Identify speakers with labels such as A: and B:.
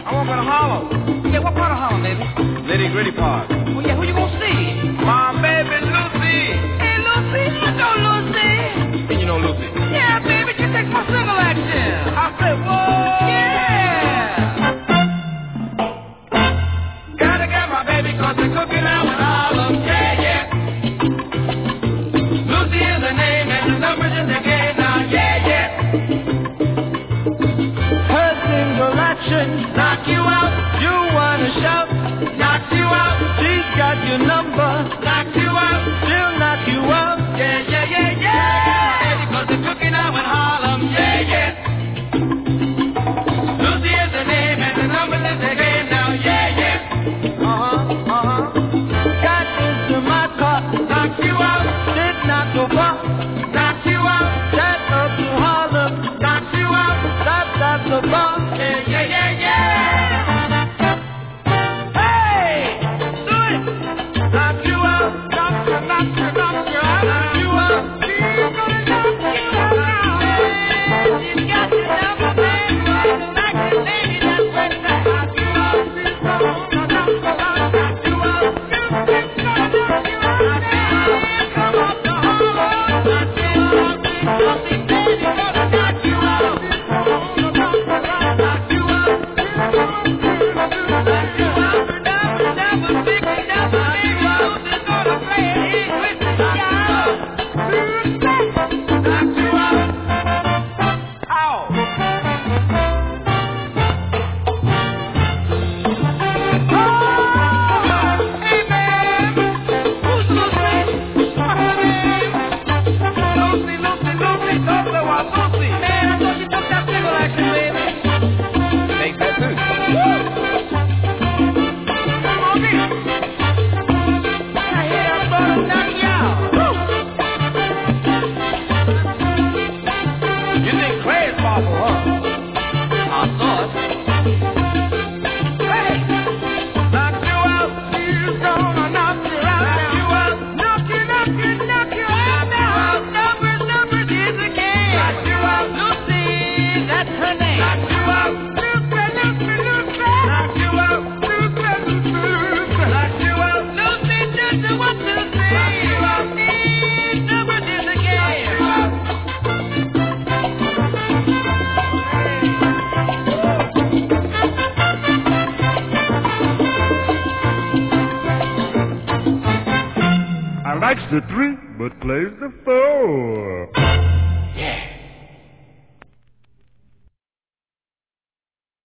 A: I want to go to Harlem.
B: Yeah, what part of Harlem, baby?
A: Nitty Gritty Park.
B: Oh, yeah, who you gonna see?
A: My baby Lucy.
B: Hey, Lucy, you know Lucy.
A: And you know Lucy?
B: Yeah, baby, she takes my civil action.
A: I said, whoa.
B: Yeah.
A: Gotta get my baby 'cause they're cooking out in Harlem. Yeah, yeah. Lucy is the name and the numbers in the game now. Yeah, yeah. Her single action knock you out. You wanna shout, knock you out. She's got your number, knock you out. She'll knock you out. Yeah, yeah, yeah, yeah. Baby, 'cause they're cooking out in Harlem. Yeah, yeah. Lucy is the name and the numbers in the game now. Yeah, yeah. Got into my car, knock you out. Did not go far, knock you out. Set up to Harlem, knock you out. That's the bar. Yeah, yeah, yeah, yeah. Hey, do it. Knock you out, knock you out, knock you out. She's gonna knock you out. She's got your number, baby. Like a lady that's wet. Knock you out. She's gonna knock you out.
C: Likes the 3, but plays the 4.